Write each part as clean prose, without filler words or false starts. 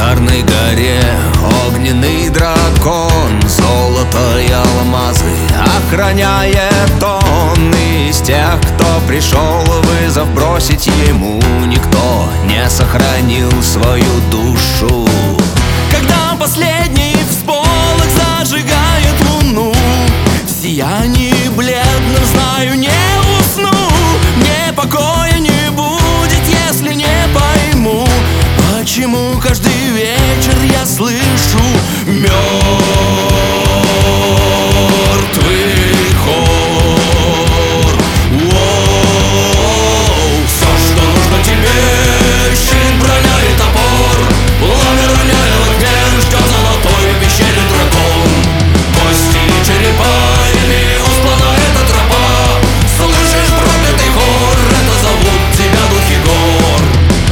алтарной горе огненный дракон, золото и алмазы охраняет он. И из тех, кто пришел вызов бросить ему, никто не сохранил свою душу. Когда последний всполох зажигает луну, в сиянии бледном, знаю, не усну. Мне покоя не будет, если не пойму, почему каждый вечер я слышу мертвый хор. Все, что нужно тебе, щит, броня и топор, пламя роняя в огне, ждет золотой в пещере дракон. Кости и черепа, ими устлана эта тропа. Слышишь проклятый хор, это зовут тебя духи гор.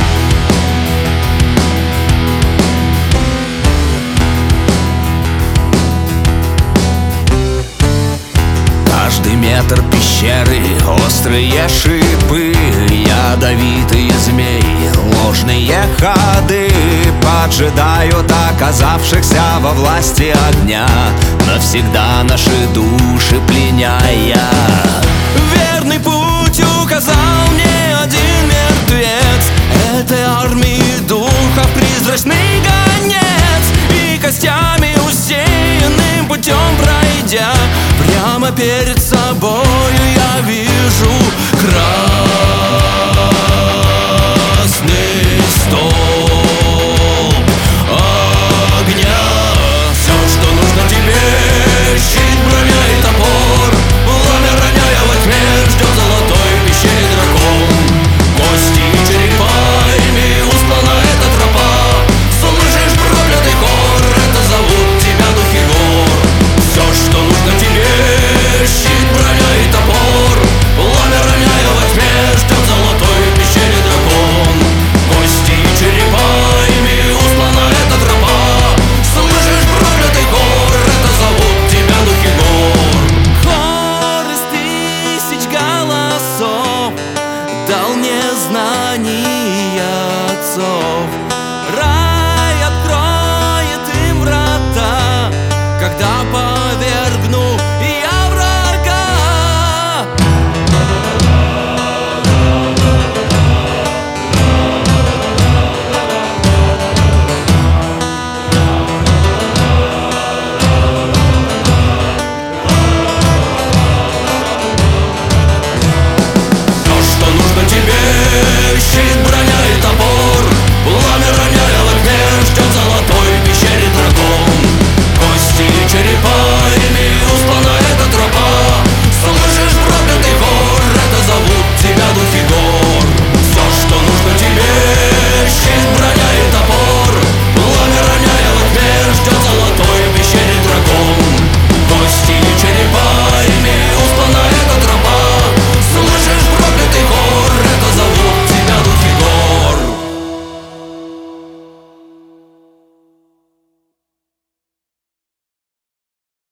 Каждый метр пещеры острые шипы, ядовитые змеи, ложные ходы поджидают оказавшихся во власти огня, навсегда наши души пленяя. Верный путь указал мне один мертвец этой армии духов, призрачный гонец. И костями усеянным путем пройдя, прямо перед собою я вижу край.